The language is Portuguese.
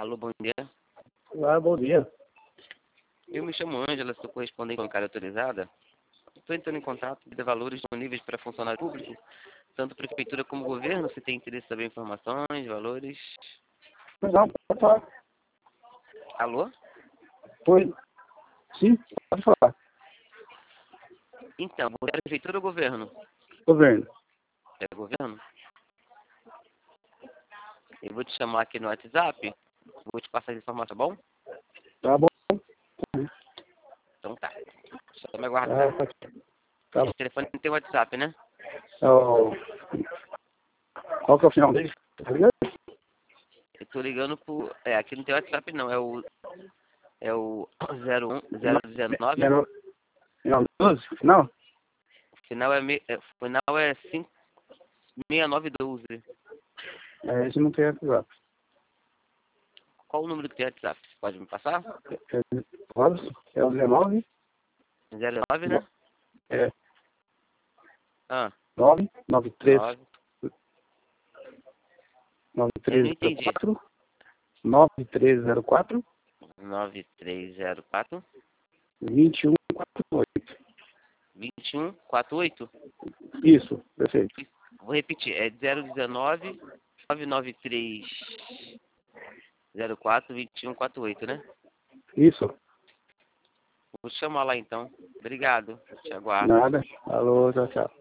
Alô, bom dia. Olá, bom dia. Eu me chamo Ângela, sou correspondente bancária autorizada. Estou entrando em contato de valores disponíveis para funcionário público, tanto prefeitura como governo. Se tem interesse em saber informações, valores. Pois não, pode falar. Alô? Pois, sim, pode falar. Então, é prefeitura ou governo? Governo. É governo? Eu vou te chamar aqui no WhatsApp, vou te passar as informações, tá bom? Tá bom. Então tá. Só me aguardar. Tá bom. Esse telefone tem WhatsApp, né? Qual que é o final dele? Tá ligado? Eu tô ligando por... aqui não tem WhatsApp não, é o 019. Final 12? Final? Final é 6912. Esse não tem WhatsApp. Qual o número que tem WhatsApp? Você pode me passar? É o 19? 09, né? É. Ah, 993 9. Eu não entendi. 9304 9304 2148. 2148. Isso, perfeito. Vou repetir, é 019 993 04 2148, né? Isso. Vou chamar lá então. Obrigado. Te aguardo. Nada. Alô, tchau, tchau.